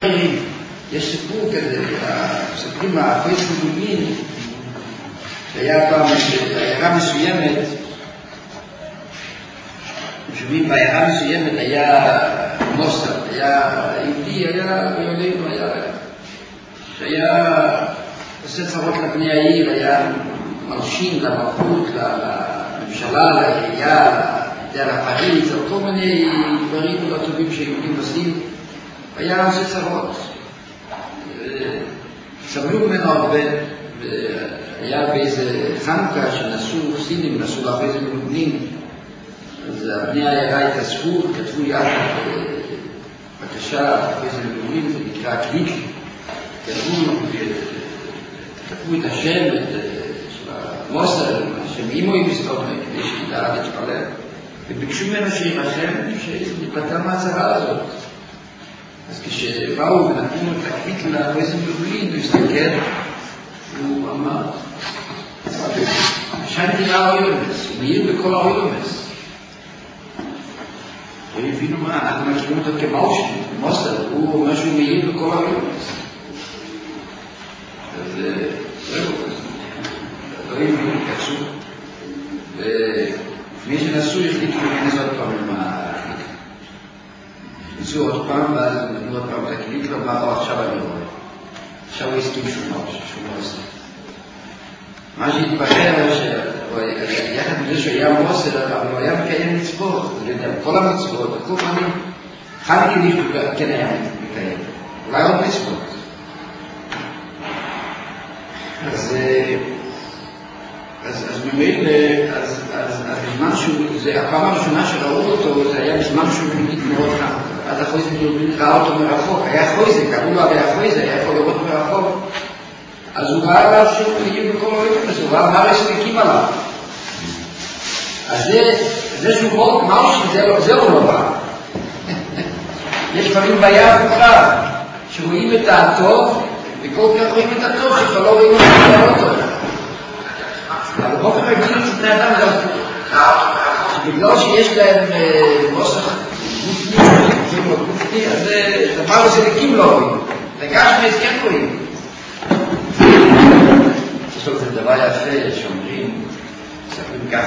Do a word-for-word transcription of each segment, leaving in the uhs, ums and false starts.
יש סיפור כזה, מספרים מהפרס מגולמין, שהיה פעם בעיירה מסוימת, שומעים בעיירה מסוימת היה מוסר, היה יהודי, היה ביולנו, היה שהיה עושה צרות לבני העיר, היה מרשים למלכות, לממשלה, לעירייה, לפריץ, על כל מיני דברים לא טובים שיהודים עושים, היה עושה צרות. סבלו ממנו הרבה, היה באיזה חנוכה שנסעו סינים, נסעו לה באיזה מלובנים, אז הבני העיירה התאספו, כתבו יחד בקשה, באיזה מלובנים, זה נקרא קליק, כתבו, כתבו את השם, של המוסר, השם אימו עם מסתובבים, כדי שידע להתפלל, וביקשו ממנו שירחם, שיפטר מהצרה הזאת. אז כשבאו ונתנו את הקליק לאיזה מלובנים, הוא הסתכל, הוא אמר, שני תראה אויומס, הוא מאיר בכל האויומס. הוא הבינו מה, אנחנו מכירים אותו כמאושן, מוסר, הוא אומר שהוא מאיר בכל האויומס. אז זהו, לא הבינו, קצו. ומי שנסו החליטו להיכנס עוד פעם עם הקליק. ניסו עוד פעם, ואז נתנו עוד פעם את הקליק, ואמר, עכשיו אני רואה. עכשיו הוא הסכים שהוא מוסר. מה שהתברר, שיחד מזה שהוא היה מוסר, אבל הוא היה מקיים מצוות, כל המצוות, כל פעמים, חנקי מישהו כן היה מקיים, אולי עוד מצוות. אז ממילא, אז בזמן שהוא, הפעם הראשונה שראו אותו, זה היה בזמן שהוא מגיע מאוד חם. אז החויזה ראה אותו מרחוק, היה חויזה, קראו לו היה חויזה, היה יכול לראות מרחוק. אז הוא ראה עליו שהוא מגיע בכל הולכת, הוא ראה מה רספיקים עליו. אז זה שהוא מאוד מרשים, זה הוא לא בא. יש דברים בעיה הפוכה, שרואים את הטוב, וכל כך רואים את הטוב, שכבר לא רואים את הטוב. אבל באופן רגיל בני אדם זה בגלל שיש להם מוסך גופני, אז דבר הזה לקים לא רואים. לגש מאז כן רואים. יש לו זה דבר יפה שאומרים, מספרים ככה,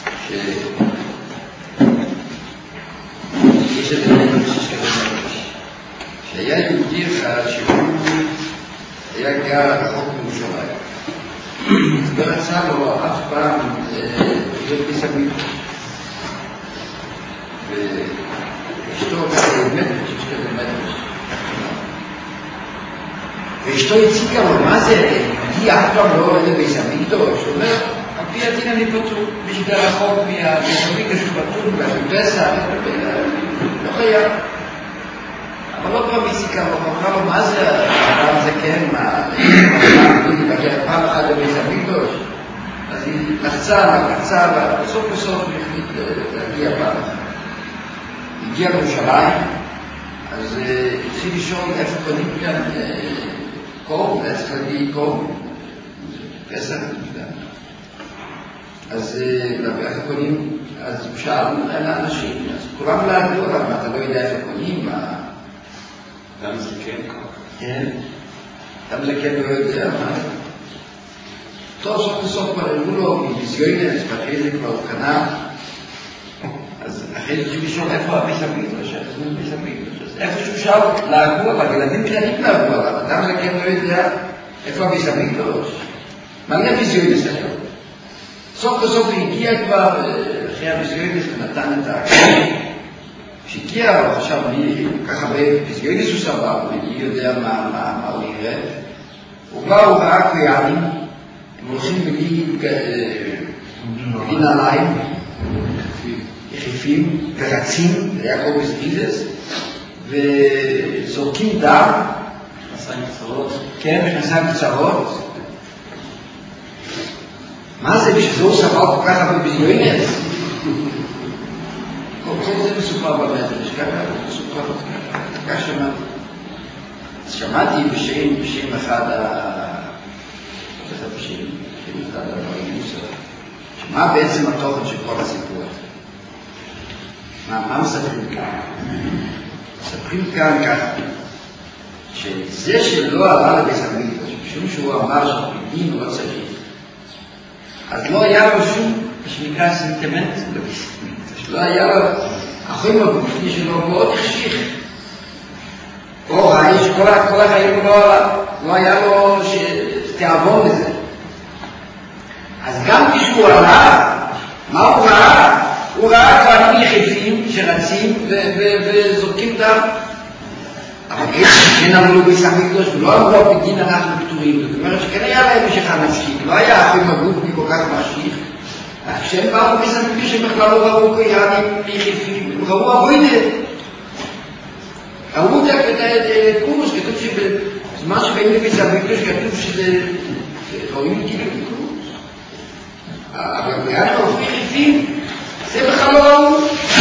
שיש את זה שיש כזה מרש. שהיה יהודי אחד שהוא היה גר רחוק מירושלים. ורצה לו אף פעם להיות מסביב. ואשתו כזה מדרש, יש כזה מדרש. ואשתו הציגה לו, מה זה? היא אף פעם לא עולה ביסמיקדוש. הוא אומר, על פי הדין אני פטור, מי שגר רחוק מהביסמיקדוש פטור, והשפסח, לא חייב. אבל לא פעם הציגה לו, אמרה לו, מה זה? האדם זה כן, מה? פעם אחת בביסמיקדוש. אז היא לחצה, לחצה, ובסוף בסוף היא החליט להגיע פעם אחת. היא הגיעה לירושלים, אז התחיל לשאול איפה קונים כאן קום, זה צריך להגיד קום, פסח, אז איך קונים, אז הוא שאל לאנשים, אז כולם להגדו עליו, אתה לא יודע איפה קונים, מה... למה זה כן קום? כן, למה זה כן לא יודע, מה? טוב, סוף בסוף כבר הראו לו מביזיונס, ואחרי זה כבר הוא קנה, אז אחרי זה צריך לשאול איפה הביסמיקדוש, איפה זה הביסמיקדוש, איפה שהוא שאל להגו עליו, ילדים קטנים להגו עליו, אדם זה כן לא יודע איפה הביסמיקדוש, מה זה הביזיונס היום? סוף בסוף הוא הגיע כבר אחרי הביזיונס ונתן את ההקשרים, כשהגיע הוא חשב לי, ככה בביזיונס הוא סבב, אני יודע מה הוא יראה, הוא בא, הוא ראה קריאנים, הם הולכים בלי נעליים, יחיפים, ורצים, ליעקב וסגיזס, וזורקים דם, מכנסיים קצרות. כן, מכנסיים קצרות. מה זה בשביל הוא סבל כל כך הרבה ביזיונס? כל זה מסופר במדרש, ככה מסופר ככה שמעתי. אז שמעתי בשם, בשם אחד ה... בשם, בשם אחד הדברים, שמה בעצם התוכן של כל הסיפור הזה? מה, מה מספרים כאן? מספרים כאן ככה, שזה שלא עלה לבית המקדש, משום שהוא אמר שהפדיון לא צריך, אז לא היה לו שום, שנקרא סנטימנט לבית המקדש, לא היה לו, החיים הגופני שלו מאוד החשיך. או האיש, כל החיים לא היה לו תיאבון לזה. אז גם כשהוא ראה, מה הוא ראה? הוא ראה דברים יחפים שרצים וזורקים דם. אבל כן אמרו בית המקדש, ולא אמרו בדין אנחנו פטורים. זאת אומרת שכן היה להם משך המשקיק, לא היה החיים הגופני כל כך משקיך. כשהם באו בית המקדש הם בכלל לא ראו כיעדים יחפים, הם ראו אבוידה. ראו את קורס, כתוב שבזמן שבאים לבית המקדש כתוב שזה רואים כאילו קורס. אבל היה ראו יחפים, זה בכלל לא ראו.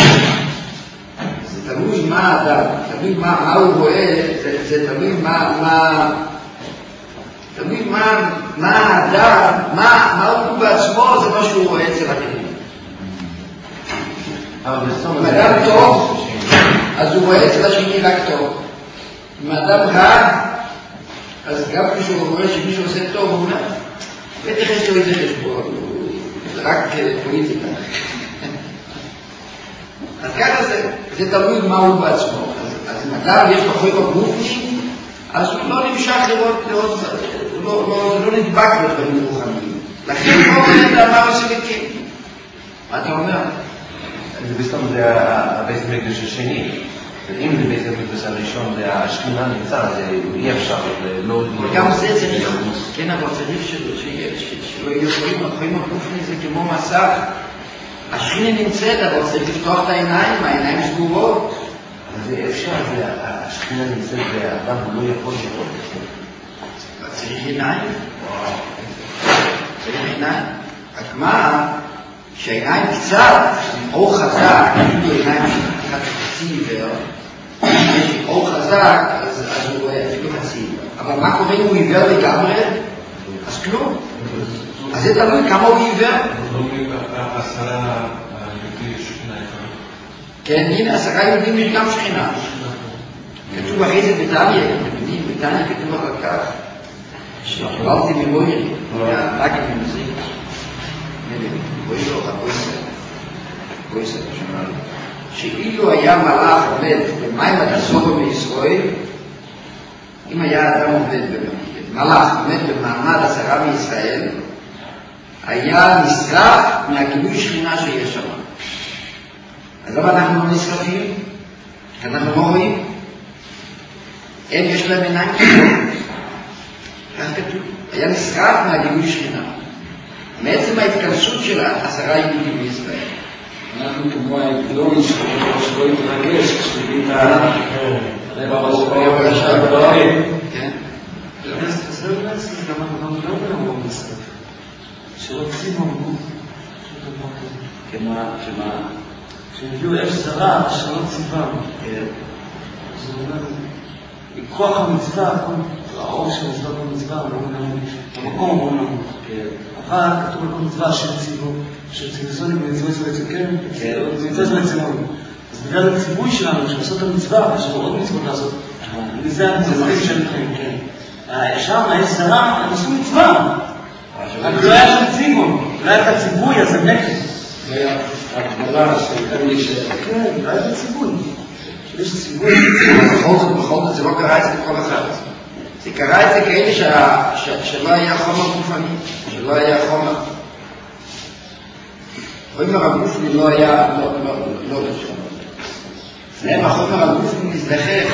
זה תלוי מה האדם, תלוי מה הוא רואה, זה תלוי מה תלוי מה האדם, מה הוא בעצמו, זה מה שהוא רואה אצל אחרים. אם אדם טוב, אז הוא רואה אצל השני רק טוב. אם אדם רע, אז גם כשהוא רואה שמישהו עושה טוב, הוא אומר, בטח יש לו איזה חשבון, זה רק פוליטיקה. אז ככה זה, זה תלוי מה הוא בעצמו. אז, אז אם אדם יש לו חוי בגופני, אז הוא לא נמשך לראות, לראות, הוא לא, לא, לא נדבק לדברים רוחניים. לכן הוא אומר את אמר הסלקים. מה אתה אומר? זה בסתם זה הבית המקדש השני. אם זה בית המקדש הראשון, זה השכינה נמצא, זה אי אפשר, לא... גם זה צריך, כן, אבל צריך שלא יהיו חיים, החיים הגופני זה כמו מסך. השכינה נמצאת, אבל צריך לפתוח את העיניים, העיניים סגורות. זה אפשר, השכינה נמצאת והאדם הוא לא יכול לראות. צריך עיניים. צריך עיניים. רק מה, שהעיניים קצת, אור חזק, כאילו עיניים של חצי עיוור, יש אור חזק, אז הוא רואה אפילו חצי עיוור. אבל מה קורה אם הוא עיוור לגמרי? אז כלום. אז זה תלוי כמה הוא עיוור. עשרה יהודים שכינה יכולה. כן, הנה, עשרה יהודים יש גם שכינה. כתוב אחרי זה בטניה, בטניה כתוב אחר כך, שקיבלתי ממוירי, רק את ממזיק, בואי לא, בואי ספר שמענו, שאילו היה מלאך עובד במים הדסובו בישראל, אם היה אדם עובד מלאך עומד במעמד עשרה מישראל, היה נשרף מהגילוי שכינה שיש שם. אז למה אנחנו לא נשרפים? אנחנו לא רואים. הם יש להם עיניים כתוב. כך כתוב. היה נשרף מהגילוי שכינה. מעצם ההתכנסות של עשרה יהודים בישראל. אנחנו כמו האקדומים שלא יתרגש כשתגיד את העלה. זה בראש בראש בראש. כן. זה לא נעשה, זה גם אנחנו לא בנאמור נשרף. שרוצים אמרו. כמה, כמה. שהביאו אש זרה, שלא ציוון. זה אומר, מכוח המצווה, האור של מצווה במצווה, המקום הוא נמוך. אבל כתוב על כל מצווה שציוו, שציוו מצווה צוותיקם, מצווה צוותיקם. אז בגלל הציווי שלנו, שעושות המצווה, יש לו עוד מצוות לעשות, וזה המצווים של חיים. שם, האש זרה, הם עשו מצווה. אבל לא היה שם ציוו, לא היה את הציווי, אז זה נכס. לא היה הגבלה שאתם להישאר. כן, לא היה ציווי. יש ציווי. בכל זאת, בכל זאת, זה לא קרה את זה לכל אחד. זה קרה את זה כאלה שלא היה חומר גופני, שלא היה חומר. חומר הגופני לא היה, לא לשם. להם החומר הגופני נזדחר.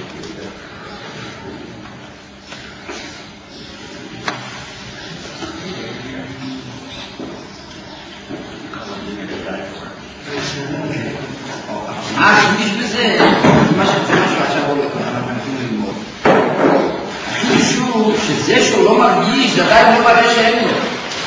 מה השמיש בזה? מה שזה משהו עכשיו לא לכל אנחנו נתנו ללמוד. החישוב שזה שהוא לא מרגיש, זה עדיין לא מראה שאין לו.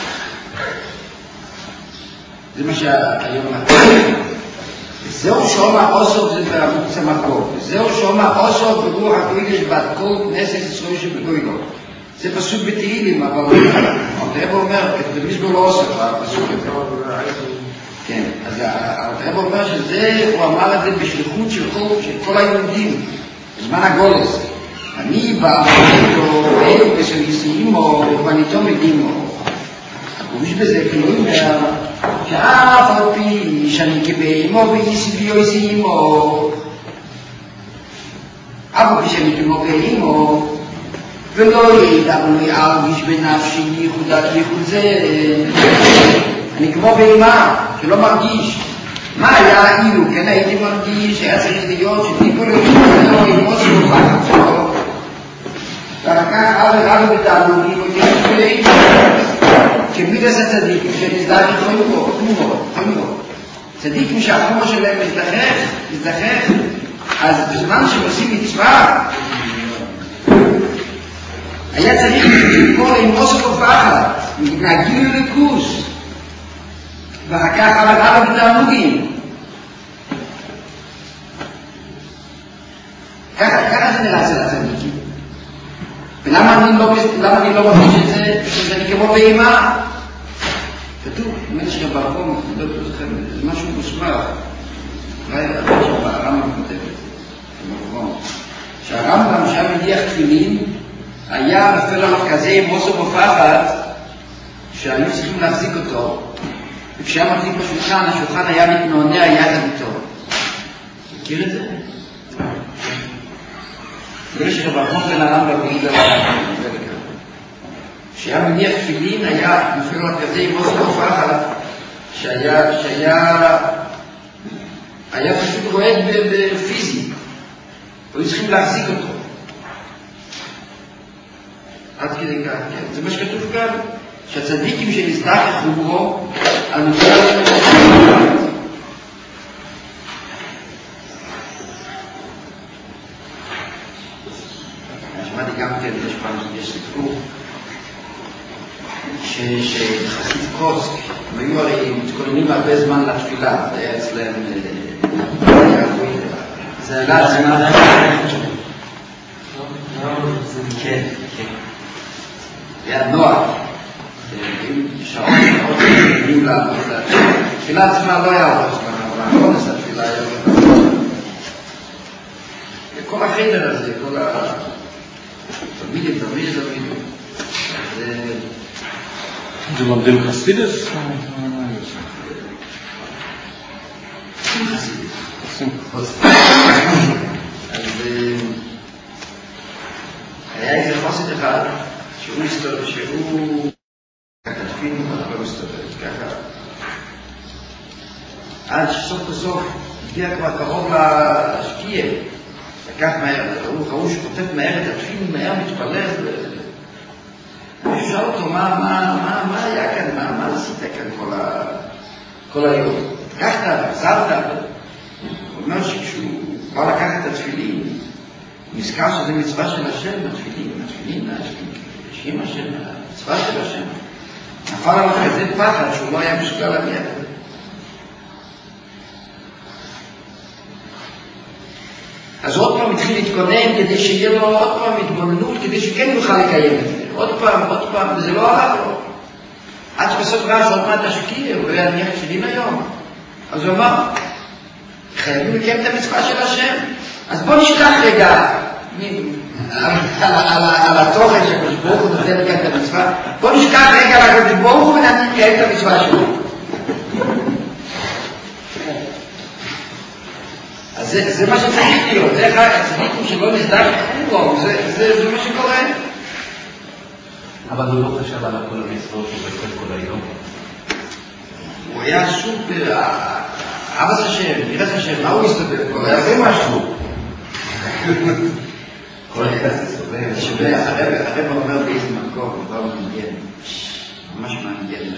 זה מה שהיום אנחנו. וזהו שומע אוסוף זה בערוץ המקור. וזהו שומע אוסוף ברוח הקודש בת כל כנסת ישראל שבגוינו. זה פסוק בתהילים, אבל הרב אומר, במזמור לא אוסף, הפסוק הזה. כן, אז הרב אומר שזה, הוא אמר את זה בשליחות של כל, של כל היהודים, בזמן הגולס. אני בא ואיתו, ואיתו ושליסימו, ובניתו מדימו. ויש בזה כאילו אומר, שאף על פי שאני כבאימו ואיסיביו איסימו, אף על פי שאני כמו באימו, ולא ידע ולא ירגיש בנפשי ייחודת ייחוד זה. אני כמו באימה, שלא מרגיש. מה היה אילו? כן הייתי מרגיש, היה צריך להיות שטיפו לאימו, אימו סלוחה שלו. ולקח אבא רבא בתעלוגים, וכן לאימו. כמידס הצדיק, שנזדק תחומו, תחומו, תחומו. צדיקים שהחומו שלהם מזדחך, מזדחך. אז בזמן שעושים מצווה, היה צריך לקרוא עם אוסף ופחד, מתנהגים לליכוס, ואחר כך אבא רבא בתעלוגים. ככה זה נראה אצל הצדיקים. ולמה אני לא, למה אני לא מרגיש את זה? שאני כמו באימה. כתוב, באמת שגם ברחום, לא זוכר, זה משהו מוסמך. אולי הרמב"ם שם הרמב"ם כותב את זה, ברחום. שהרמב"ם שם הניח תפילין, היה נופל עליו כזה עם אוסף ופחד, שהיו צריכים להחזיק אותו. וכשהיה מחזיק בשולחן, השולחן היה מתנענע יחד איתו. מכיר את זה? זה שגם ברחום בין הרמב"ם והעיד עליו. כשהיה מניח תפילין, היה נופל עליו כזה עם אוסף ופחד, שהיה, שהיה, היה פשוט רועד בפיזי. והיו צריכים להחזיק אותו. עד כדי כך, כן. זה מה שכתוב כאן, שהצדיקים שנזדחכו בו, על נושא הזה שמעתי גם כן, יש פעם, יש סיפור, שחסיד קוסק, הם היו הרי מתכוננים הרבה זמן לתפילה, זה היה אצלם, זה עלה, זה מה זה? כן, כן. היה נוער, שעות שעות שנים לעבודה. תפילה עצמה לא היה הרבה זמן, אבל הכונס התפילה היה הרבה זמן. כל החדר הזה, כל התלמידים, תלמידים, תלמידים. זה לומדים חסידס? חסידס. אז היה איזה חסיד אחד, שהוא מסתובב, שהוא כתפינו, אבל לא מסתובב, ככה. עד שסוף בסוף הגיע כבר קרוב להשקיע, לקח מהר, ראו שכותב מהר את התפינו, מהר מתפלל, ושאל אותו, מה, מה, מה, מה היה כאן, מה, מה עשית כאן כל, ה... כל היום? לקחת, עזרת, הוא אומר שכשהוא בא לקחת את התפילין, הוא נזכר שזה מצווה של השם, התפילין, התפילין, השם השם, המצווה של השם. נפל עליו כזה פחד שהוא לא היה מסוגל להגיע לזה. אז עוד פעם התחיל להתכונן כדי שיהיה לו עוד פעם התבוננות, כדי שכן יוכל לקיים את זה. עוד פעם, עוד פעם, וזה לא הלך לו. עד שבסוף רע שעוד מעט תשקיע, הוא לא יניח תפילין היום. אז הוא אמר, חייבים לקיים את המצווה של השם. אז בוא נשכח רגע על התוכן שהקדוש ברוך הוא נותן לקיים את המצווה. בוא נשכח רגע על הקדוש ברוך הוא ונקיים את המצווה שלו. אז זה מה שצריך להיות. זה אחד הצדיקים שלא נזדק בו, זה מה שקורה. אבל הוא לא חשב על כל המצוות ובכל כל היום. הוא היה עסוק אבא השם, נראה את השם, מה הוא מסתובב? הוא היה זה משהו. כל אחד סובב. שווה, הרב אומר באיזה מקום, הוא כבר מעניין, ממש מעניין,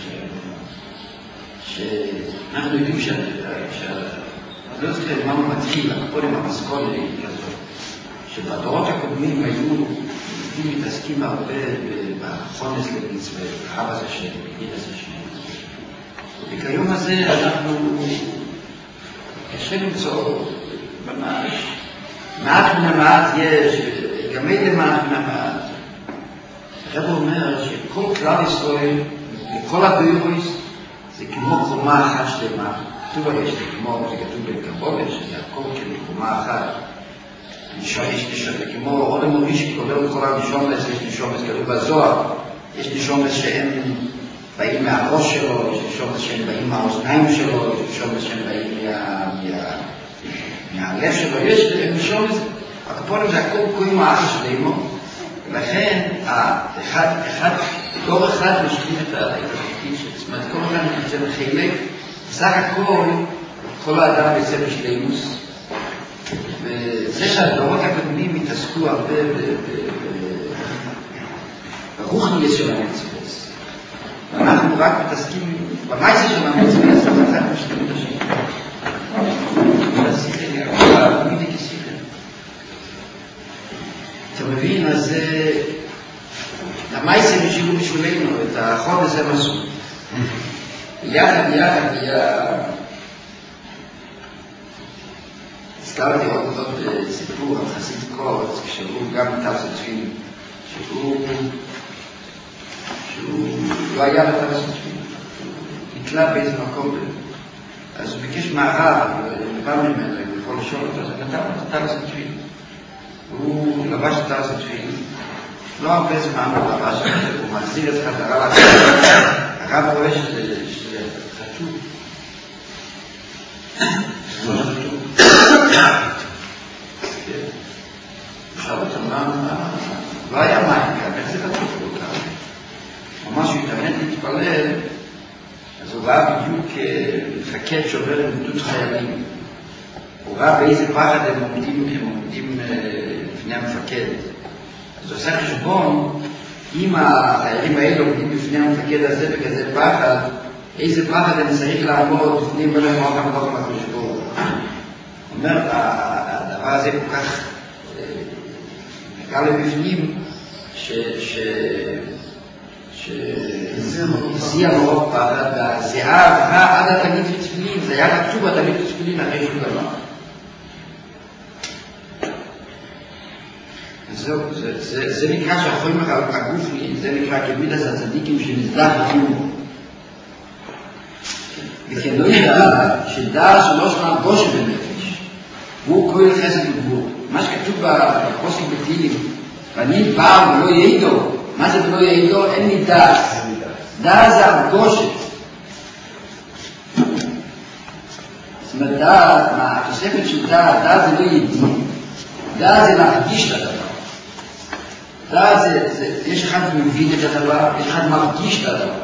שאנחנו יודעים לא זוכר מה הוא מתחיל, אבל עם המסכון כזאת, שבדורות הקודמים היו מתעסקים הרבה בחונס למצווה, אבא השם, ידע השם. וכיום הזה אנחנו קשה למצוא ממש מעט מן המעט יש, גם איזה מעט מן המעט. הרב אומר שכל כלל ישראל, לכל הבירוס, זה כמו חומה אחת שלמה. כתוב הרי שזה כמו, זה כתוב בקבולה, שזה הכל כחומה אחת. יש נשומס, כמו עוד המוריש שכובר בכל הנשומס, יש נשומס כתוב בזוהר, יש נשומס שהם באים מהראש שלו, יש נשומס שהם באים מהאוזניים שלו, יש נשומס שהם באים מהלב שלו, יש נשומס, הקופונים זה הכל קוראים האחר שלנו, ולכן אחד, כל אחד משכים את התפקיד שלו, זאת אומרת, כל אחד נמצא בחלק, בסך הכל, כל האדם יוצא בשלימוס, וזה שהדורות הקודמים התעסקו הרבה ברוחניאס של המצווס. ואנחנו רק מתעסקים במייסה של המצווס, ואנחנו משתמשים את השם. והשיחה היא הרבה, מידי כשיחה. אתה מבין, אז המייסה הם השאירו בשבילנו, את החוד הזה מסו. יחד, יחד, יחד. הזכרתי עוד עוד סיפור על חסיד קורץ, כשהוא גם טרס התפילים, שהוא שהוא לא היה בטרס התפילים, הוא נתלה באיזה מקום, אז הוא ביקש מהרב, ובא ממנו, הוא יכול לשאול אותו, אז הוא נתן את טרס התפילים. הוא לבש את טרס התפילים, לא הרבה זמן הוא לבש, הוא מחזיר את חזרה לחזרה, הרב רואה שזה חשוב. זה לא חשוב. עכשיו אתה מה, לא היה מים כאן, איך זה חשוב אותם? ממש הוא התאמן להתפלל, אז הוא ראה בדיוק מפקד שעובר עם גדוד חיילים. הוא ראה באיזה פחד הם עומדים, הם עומדים לפני המפקד. אז הוא עושה חשבון, אם החיילים האלה עומדים לפני המפקד הזה בכזה פחד, איזה פחד הם צריך לעמוד לפני מלא מאות המלוך מהחשבון. הוא אומר, הדבר הזה כל כך נקרא לבפנים, שהזיע מאוד פחד, והזיעה עברה עד התלמיד לתפילין, זה היה כתוב התלמיד לתפילין אחרי שום דבר. זה נקרא שהחומר הגופני, זה נקרא כמידת הצדיקים שנזדח לחימו. וכן לא ידע שדע שלא שלם גושה בנפש, והוא כהל חסד וגבור. מה שכתוב בפוסק בתהילים, ואני בא ולא יעידו, מה זה ולא יעידו? אין לי דעת. דעת זה הרגושת. זאת אומרת, דעת, התוספת של דעת, דעת זה לא ידיד. דעת זה להרגיש את הדבר. דעת זה, יש אחד מבין את הדבר, יש אחד מרגיש את הדבר.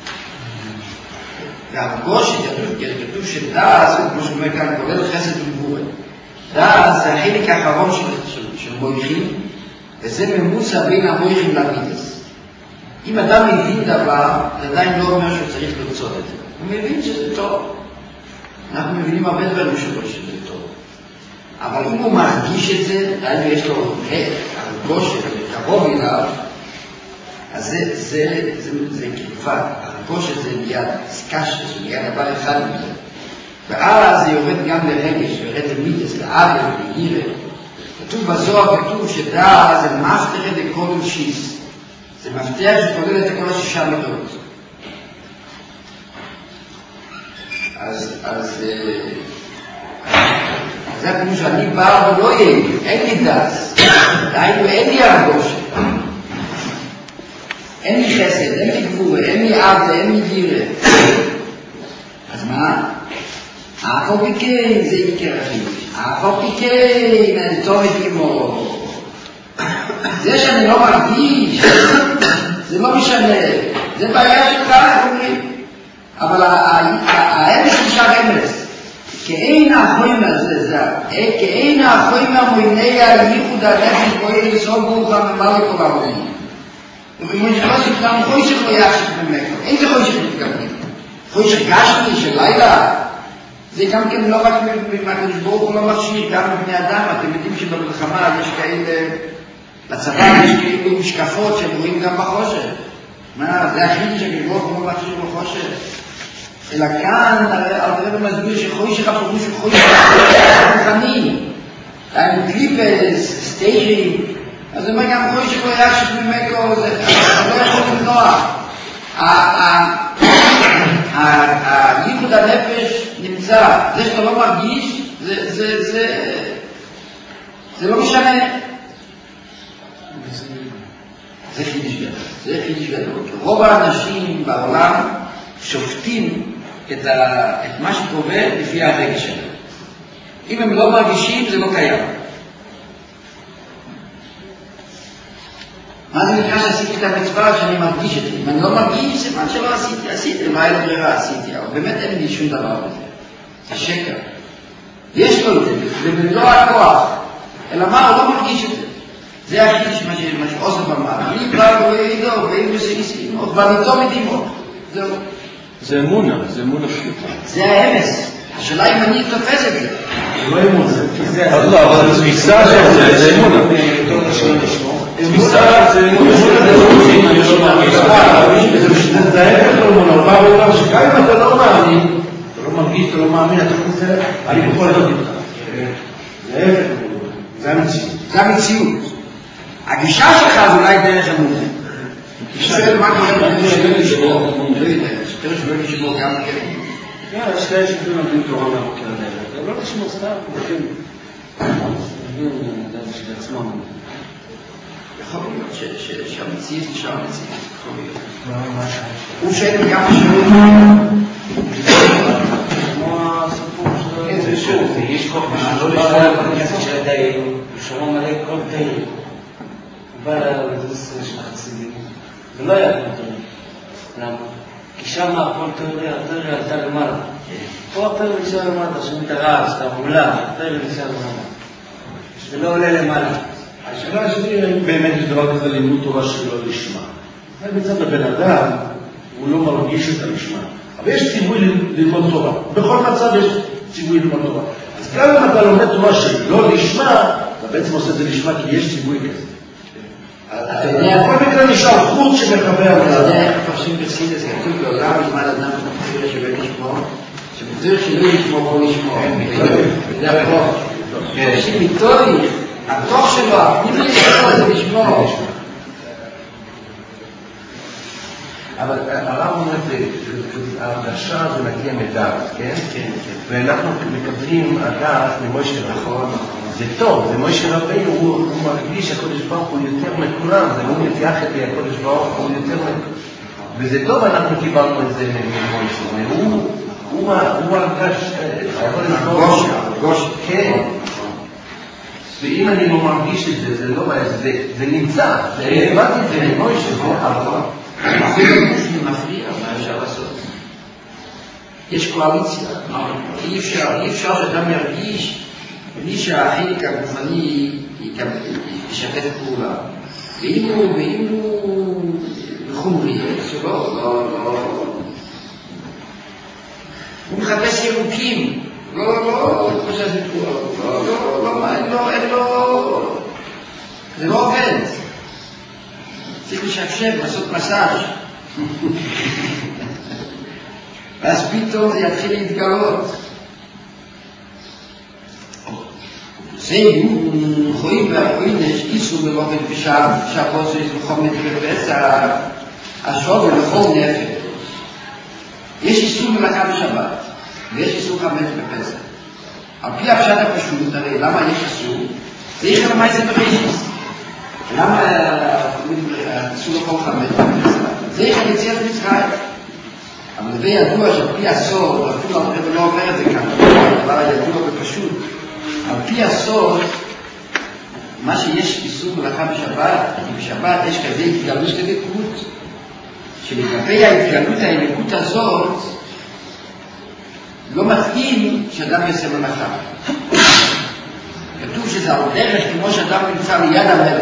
והרגושת, כתוב שדעת זה, כמו שאומר כאן, כולל חסד וגבורה. דעת זה החלק האחרון של מויכים, וזה ממוצע בין המויכים למידס. אם אדם מבין דבר, זה עדיין לא אומר שהוא צריך לרצות את זה. הוא מבין שזה טוב. אנחנו מבינים הרבה דברים שלו שזה טוב. אבל אם הוא מרגיש את זה, עדיין יש לו הרגושת, קרוב אליו, אז זה, זה, זה, זה קרבה. הרגושת זה מיד סקש, זה מיד דבר אחד מזה. ואז זה יורד גם לרגש, יורד למידס, לאבל, להירה. כתוב בזוהר, כתוב שדעה זה מפתח לכל שיס. זה מפתח שכולל את כל השישה מידות. אז, אז, זה כמו שאני בא ולא יהיה, אין לי דס. דהיינו, אין לי הרגושת. אין לי חסד, אין לי גבורה, אין לי עבדה, אין לי גירה. אז מה? אף אופיקן זה עיקר החידוש. אף אופיקן אני טוב את אימו. זה שאני לא מרגיש, זה לא משנה. זה בעיה שלך, אומרים. אבל האמס נשאר אמס. כאין החוים הזה זה. כאין החוים המויני הייחוד הנפש פועל לסול ברוך הממלא כל העולם. וכמו שכבר שכתנו חוי שלא יחשב במקום. איזה חוי שכתנו? חוי שגשתי של לילה? זה גם כן לא רק מהקדוש ברוך הוא לא מכשיר, גם מבני אדם. אתם יודעים שבמלחמה יש כאלה, בצבא יש כאילו משקפות שהם רואים גם בחושך. מה, זה הכי שהקדוש ברוך הוא לא מכשיר בחושך. אלא כאן, הרב מסביר שחושך הפירוש הוא חושך רוחני. הם קליפס, סטיירים, אז הוא אומר גם חושך לא יחשב ממקו, זה לא יכול למנוע. הייחוד הנפש נמצא, זה שאתה לא מרגיש, זה, זה, זה, זה לא משנה. זה חידוש גדול. זה חידוש גדול. רוב האנשים בעולם שופטים את, ה... את מה שקורה לפי הרגש שלהם. אם הם לא מרגישים, זה לא קיים. מה זה נקרא שעשיתי את המצווה שאני מרגיש את זה? אם אני לא מרגיש, זה מה שלא עשיתי. עשיתי, מה היה לברירה? עשיתי. אבל באמת אין לי שום דבר בזה. זה שקר. יש לו את זה, זה לא הכוח. אלא מה? הוא לא מרגיש את זה. זה החידוש מה שאוסף אמר. אני בא ואידו, ואידו שאיסים, עוד בניתו מדימו. זהו. זה אמונה, זה אמונה פשוטה. זה האמס. השאלה אם אני תופס את זה. זה לא אמונה, זה תפיסה. לא, אבל זה תפיסה של זה, זה אמונה. תפיסה זה אמונה. זה ההפך לא אמונה, הוא בא ואומר שגם אם אתה לא מאמין, אתה לא מרגיש, אתה לא מאמין, אתה חוזר, אני בכל זאת איתך. זה ההפך לא אמונה, זה המציאות. זה המציאות. הגישה שלך זה אולי דרך אמונה. שואל מה קורה בדרך שבא לשבור. דרך שבא לשבור גם כן. יש כאלה שכאילו נותנים תורה מהבוקר הדרך. זה לא לשמור סתם, נותנים. נותנים של עצמם. יכול להיות שהמציאות היא שם המציאות. יכול להיות. הוא שואל גם שיעורים. כמו הסיפור שלו. כן, זה שוב, יש כוח לא לשמור בכנסת של הדייל, הוא שמע מלא כל דייל. הוא בא לדרוס של החסידים, ולא היה כמו תורה. למה? כי שם הכל תיאוריה, התיאוריה עלתה למעלה. פה התיאוריה נשאר למטה, שומעים את הרעש, את העולה, התיאוריה נשאר למעלה. זה לא עולה למעלה. השאלה שלי, האם באמת יש דבר כזה לימוד תורה שלא לשמה. זה מצד הבן אדם, הוא לא מרגיש את המשמע. אבל יש ציווי ללמוד תורה. בכל מצב יש ציווי ללמוד תורה. אז גם אם אתה לומד תורה שלא לשמה, אתה בעצם עושה את זה לשמה, כי יש ציווי כזה. כל מקרה נשאר חוץ שמחבר על אתה יודע איך מפרשים בחסידות, זה כתוב בעולם ילמד אדם שבתחילת שווה לשמור, שבתחילת שלא לשמור בוא לשמור. זה הכוח. אנשים מיתורי, התוך שלו, הפנימי שלו זה לשמור. אבל הרב אומר, ההרגשה זה מגיע מדעת, כן? כן. ואנחנו מקבלים הדעת ממוישה נכון. זה טוב, זה מוישה רבינו, הוא מרגיש שהקודש ברוך הוא יותר מכולם, זה לא מתייחד לי הקודש ברוך הוא יותר מכולם. וזה טוב, אנחנו קיבלנו את זה ממוישה. הוא הרגש, גוש, גוש. כן. ואם אני לא מרגיש את זה, זה לא בעיה, זה נמצא. הבנתי את זה ממוישה, אבל... אפילו זה מפריע, מה אפשר לעשות? יש קואליציה, אי אפשר, אי אפשר שאדם ירגיש בלי שהחלק הגופני ישתף פעולה. ואם הוא, ואם הוא חומרי, שלא, לא, לא, הוא מחפש ירוקים, לא, לא, לא, חושב שזה תקוע, לא, לא, לא, אין לו, אין לו, זה לא עובד. צריך לשקשב, לעשות מסאז' ואז פתאום זה יתחיל להתגלות. זה חויים והחוינש איסו בלובד בשב, שבו זה חומד בפסח, השוב ולכל נפש. יש איסור מלאכה בשבת, ויש איסור חמץ בפסח. על פי הפשט הפשוט, הרי למה יש איסור? זה יש למה זה בראשיס. למה עשו לו כל חמץ בפסח? זה יש על יציאת מצרים. אבל זה ידוע שעל פי הסוד, אפילו הרב לא אומר את זה כאן, אבל ידוע בפשוט, על פי הסוד, מה שיש איסור מלאכה בשבת, כי בשבת יש כזה התגלות לדקות, שלגבי ההתגלות האלוקות הזאת, לא מתאים שאדם יעשה מלאכה. כתוב שזה על דרך כמו שאדם נמצא ליד המלך.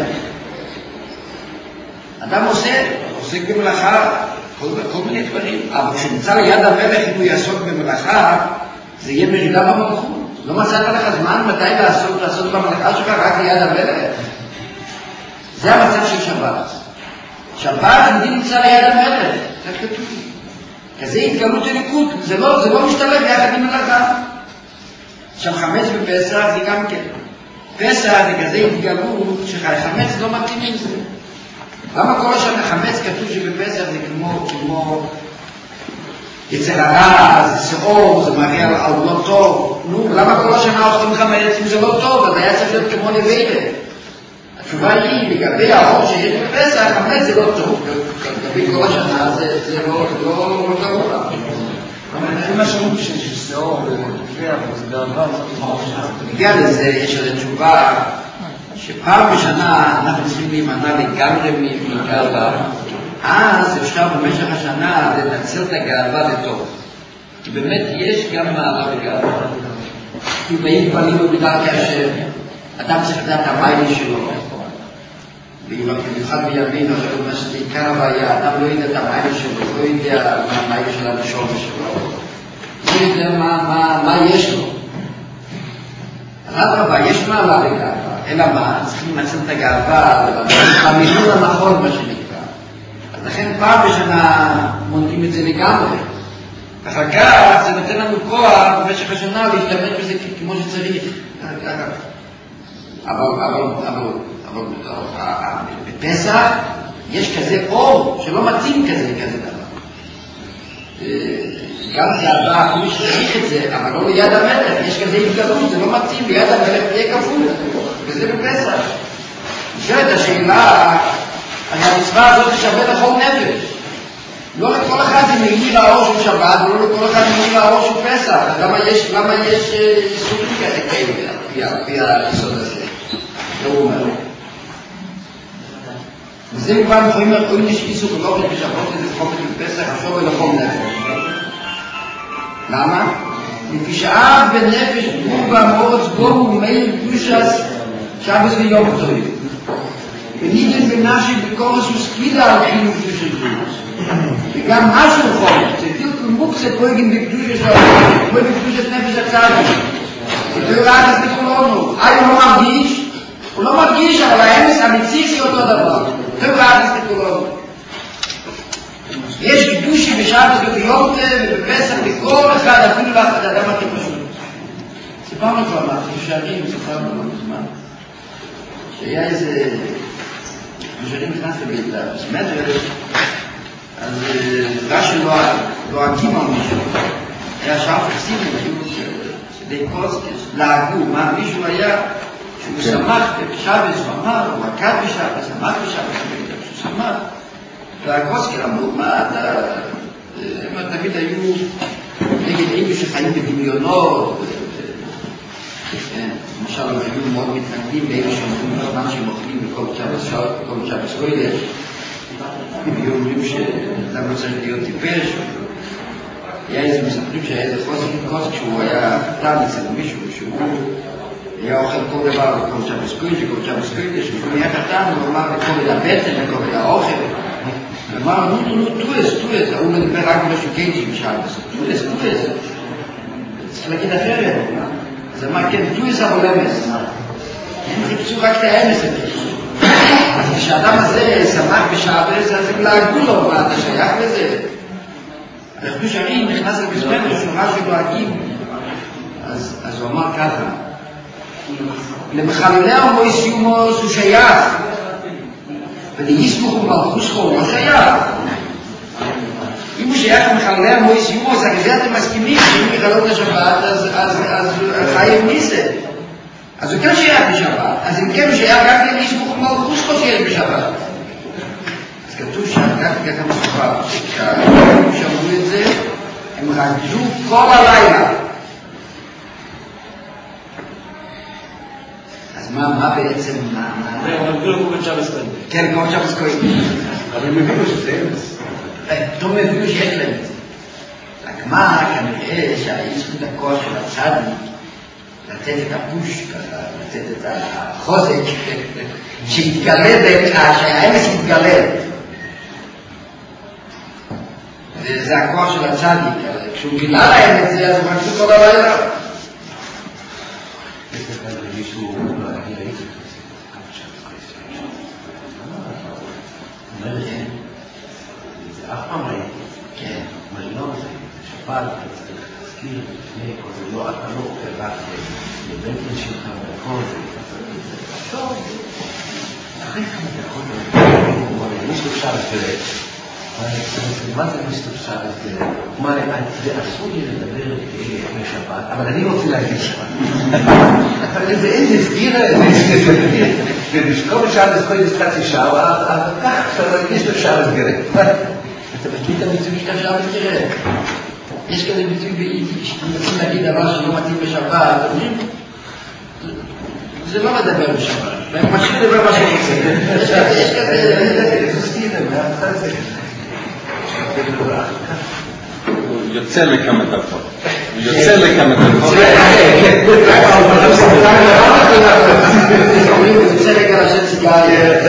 אדם עושה, עושה במלאכה, כל, כל מיני דברים, אבל כשנמצא ליד המלך, אם הוא יעסוק במלאכה, זה יהיה מרידה במלכות. לא מצאת לך זמן מתי לעשות, לעשות במלאכה שלך רק ליד המלך. זה המצב של שבת. שבת אני נמצא ליד המלך, זה כתוב. כזה התגלות אלוקות, זה לא, זה לא משתלב יחד עם מלאכה. עכשיו חמץ בפסח זה גם כן. פסח זה כזה התגלות שחמץ לא מתאים עם זה. למה כל השם החמץ כתוב שבפסח זה כמו, כמו, יצר הרע, זה שעור, זה מראה על לא טוב. נו, למה כל השנה אוכלים חמץ אם זה לא טוב? אז היה צריך להיות כמו נבלה. התשובה היא, לגבי האור שיש בפסח, חמץ זה לא טוב. לגבי כל השנה זה לא גרוע. אבל אין משהו שיש שעור ולפיה, אבל זה גאווה. בגלל לזה יש על התשובה שפעם בשנה אנחנו צריכים להימנע לגמרי מגאווה, אז אפשר במשך השנה לנצל את הגאווה לטוב. כי באמת יש גם מעלה בגאווה. כי באים פנים ובדעת השם, אדם צריך לדעת המיילי שלו. במיוחד בימין, מה שזה עיקר הבעיה, אדם לא יודע את המיילי שלו, לא יודע מה המיילי של הנשום שלו. לא יודע מה יש לו. רבה, יש מעלה בגאווה. אלא מה? צריכים לנצל את הגאווה, במינון הנכון מה שנקרא. אז לכן פעם בשנה מונעים את זה לגמרי. אחר כך זה נותן לנו כוח במשך השנה להשתמש בזה כמו שצריך. אבל, אבל, אבל, אבל, בפסח יש כזה אור שלא מתאים כזה, כזה דבר. גם גאווה, הוא שצריך את זה, אבל לא ליד המלך, יש כזה התגלות, זה לא מתאים, ליד המלך תהיה כפול, וזה בפסח. נשאלת השאלה, המצווה הזאת שווה לכל נפש. לא לכל אחד זה מעיר האור של שבת, ולא לכל אחד מעיר האור של פסח. למה יש, למה יש איסורים כאלה, על פי היסוד הזה? זה הוא אומר. וזה כבר יכולים לראות, יש איסור ולא בשבות לזה חופת בפסח, עכשיו ולכל נפש. למה? לפי שעה בנפש בור והמורץ בור ומאיר קדושס שבס ויום טועים. וניתן בנשי בקורס וסקידה על חינוך של קדוש. וגם משהו חול, זה תלכו מוקסה פויגים בקדושת שלו, פוי בקדושת נפש הצעד. זה תלכו רק אז לכולנו. היום הוא מרגיש, הוא לא מרגיש, אבל האמס המציץ היא אותו דבר. תלכו רק אז לכולנו. יש קדושי בשבת וביום ובפסח לכל אחד, אפילו לאחד האדם הכי פשוט. סיפרנו כבר מה, שערים, סיפרנו לא מזמן, שהיה איזה, משארים נכנס לבית המדרש, אז רש"י לא עגים על מישהו, היה שער חסידים, שדי קוסקס, לעגו, מה מישהו היה, שהוא שמח בשבת, הוא אמר, הוא עקד בשבת, שמח בשבת, שהוא שמח, והקוסקר אמרו, מה אתה, הם תמיד היו נגד אימא שחיים בדמיונות, למשל הם היו מאוד מתנגדים באימא שאומרים בזמן שהם אוכלים בכל שבס קודש, הם אומרים שאדם לא צריך להיות טיפש. היה איזה מספרים שהיה איזה קוסק שהוא היה קטן אצל מישהו, שהוא היה אוכל כל דבר בכל שבס קודש, בכל שבס קודש, והוא היה קטן, הוא אמר לכל הבטן, לכל האוכל, אמר, נו, נו, נו, טועס, טועס, הוא מדבר רק משהו קייג'י בשביל, טועס, טועס. צריך להגיד אחרת. אז אמר, כן, טועס אבל אמס. הם חיפשו רק את האמס הזה. אז כשאדם הזה שמח בשעבס, אז הם להגו לו, מה, אתה שייך לזה? החיפוש הרים נכנס לבסמנו, שורה שלו להגים. אז הוא אמר ככה, למחללי המויסיומוס הוא שייך. ולהסמוך ומלכוסכו הוא לא שייך. אם הוא שייך למחללי המויסיומוס, אז זה אתם מסכימים, שאם יחלות לשבת, אז חייב ניסה. אז הוא כן שייך בשבת. אז אם כן הוא שייך רק להסמוך ומלכוסכו שיש בשבת. אז כתוב שכך ככה מסופר, שכאילו שאמרו את זה, הם רקדו כל הלילה. אז מה בעצם, מה... הם רקדו כמו שבס קודש. כן, כמו שבס קודש. אבל הם הבינו שזה אמס. פתאום הבינו שיש להם את זה. רק מה, כנראה שהאיסות הכוח של הצדיק, לתת את הפוש, לתת את החוזק, שהתגלה, שהאמס יתגלה. וזה הכוח של הצדיק. כשהוא גילה להם את זה, אז הוא רקדו כל הלילה. אף פעם ראיתי, כן, אבל לא זה, שפעת, צריך להזכיר לפני כל זה, לא, אתה לא אוכל רק לבטן שלך וכל זה, טוב, אחרי כמה דקות, אני מרגיש אפשר לפרט, מה זה מסתפסר את זה? מה, זה אסור לי לדבר בשבת, אבל אני רוצה להגיד שבת. זה אין סגירה, ולשכוב בשעה לזכוי לזכת אישה, אבל כך, יש לו שעה לסגירה. אתה מכיר את הביטוי שאתה שעה לסגירה? יש כזה ביטוי ביידיש, אם רוצים להגיד דבר שלא מתאים בשבת, אומרים, זה לא מדבר בשבת, והם מתחילים לדבר מה שהוא רוצה. יש כזה... זה סגירה, זה... הוא יוצא לכמה דקות. הוא יוצא לכמה דקות. הוא יוצא רגע לשם סיגריה.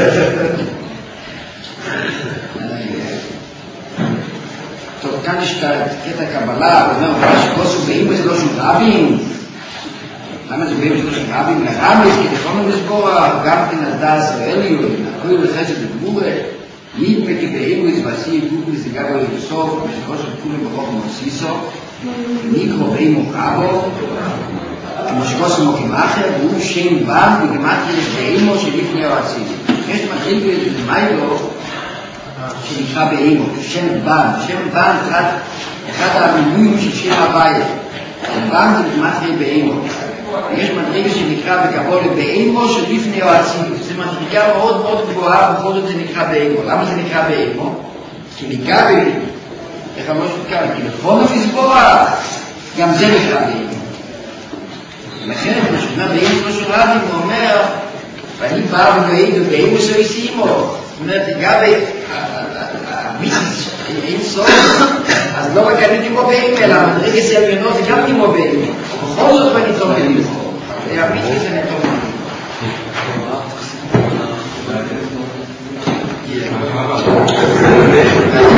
טוב, כאן יש קטע קבלה, הוא אומר, שכוסו באימו זה לא שום רבים. למה זה באימו זה לא שום רבים? לרמז, כי תכונו לסבורה, גם כן הדס ואליו, נקוי לחסד לגבורה. ידמה כי באימו יתבסי יגוק לסגבו יוסוף, ושכו של כולם בחוק מוסיסו, ניקרו באימו קאבו, כמו שכו של מוקים אחר, והוא שם בם בגמטרי באימו שלפני יועצים. יש מתחיל באיזה מיילו, שנקרא באימו, שם בם. שם בם אחד המילואים של שיר הבית. בם זה בגמטרי באימו. יש מדרגה שנקרא בקבולה באימו שלפני יועצים. זה מדרגה מאוד מאוד גבוהה, בכל זאת זה נקרא באימו. למה זה נקרא באימו? כי נקבל, איך אמרו שקבל? כי לכל המסבורה, גם זה נקרא באימו. לכן, כשאומר באימו לא של רבים, הוא אומר, ואני בא ובאימו, באימו שלא ישימו. זאת אומרת, לגבי המיץ, אין סוף, אז לא רק אני כמו באימו, אלא המדרגה של עליינות זה גם כמו באימו. בכל זאת בני טוב אליו. זה המיץ וזה נטוב אליו.